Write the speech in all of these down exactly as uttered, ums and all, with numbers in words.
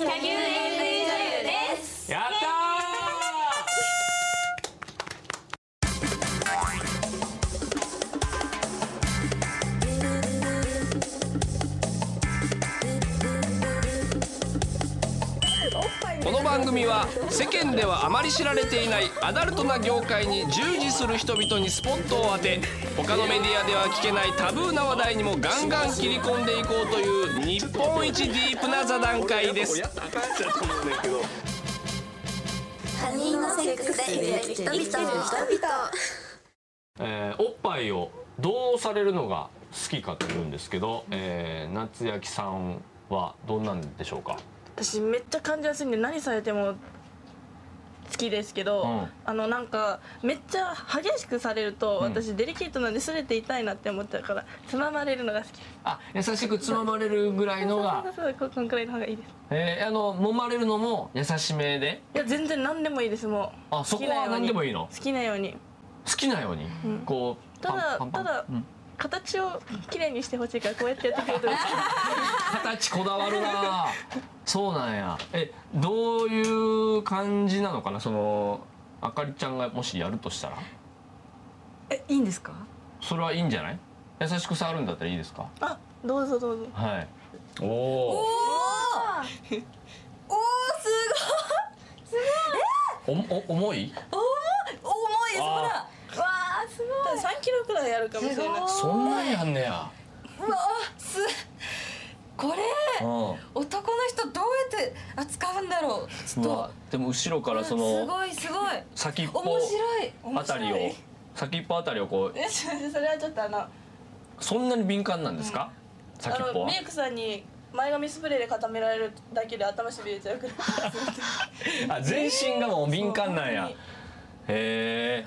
キャギュー エーブイ 女優です。 やったー。この番組は世間ではあまり知られていないアダルトな業界に従事する人々にスポットを当て、他のメディアでは聞けないタブーな話題にもガンガン切り込んでいこうという日本一ディープな座談会です。 他人のセックスで生きてる人々。 えー、おっぱいをどうされるのが好きかというんですけど、えー、夏焼さんはどんなんでしょうか？ 私めっちゃ感じやすいんで何されても好きですけど、うん、あのなんかめっちゃ激しくされると、うん、私デリケートなんで擦れて痛いなって思っちゃうからつままれるのが好き。あ、 優しくつままれるぐらいのがそうそうそう、こんくらいの方がいいです。 えー、あの揉まれるのも優しめで？ いや全然何でもいいです。もうあ、そこは何でもいいの？ 好きなように好きなように、うん、こうただパンパンパン、ただ、うん、形をきれいにしてほしいからこうやってやってくれると形こだわるな。そうなんや。え、どういう感じなのかな、そのあかりちゃんがもしやるとしたら。 え、いいんですか？ それはいいんじゃない？優しく触るんだったらいいですか？ あ、どうぞどうぞ。 はい。おお。 おお。おお、すごい。すごい。お、お、重い？重い、重いです。 ほら。わあ、すごい。 さんキロくらいやるかもしれない。 そんなんやんねや。 うわ、す。これ、うん、男の人どうやって扱うんだろう。ちょっと、まあ、 でも後ろからそのすごいすごい先っぽあたりを先っぽあたりをこうえ、それはちょっとあのそんなに敏感なんですか、うん、先っぽは。 メイクさんに前髪スプレーで固められるだけで頭しびれちゃうくらいあ、全身がもう敏感なんや。へえ。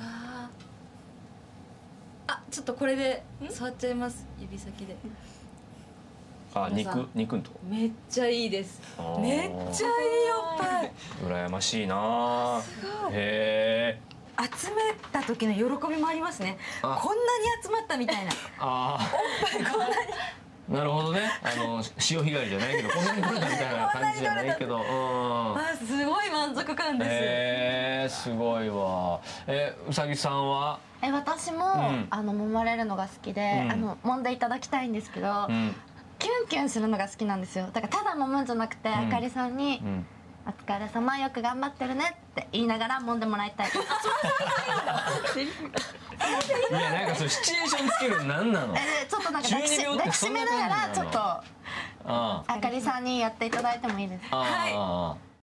あ、ちょっとこれで触っちゃいます、指先で。 あ、肉、肉のとこ。 めっちゃいいです。めっちゃいいおっぱい。 羨ましいな。すごい。へえ。 集めた時の喜びもありますね。こんなに集まったみたいな。 ああ。 おっぱいこんなに。 なるほどね。あの潮干狩りじゃないけど、こんなに取れたみたいな感じじゃないけど。うん。 あ、すごい満足感です。 へえ、すごいわ。え、うさぎさんは？ え、私も、うん、あの揉まれるのが好きで、うん、あの揉んでいただきたいんですけど。うん、キュンキュンするのが好きなんですよ。だからただ揉むんじゃなくて、うん、あかりさんに、うん、お疲れ様、よく頑張ってるねって言いながら揉んでもらいたい。 いや、なんかそれシチュエーションつけるの何なの？ え、ちょっとなんか抱きし抱きしめながらちょっとあかりさんにやっていただいてもいいですか？ はい。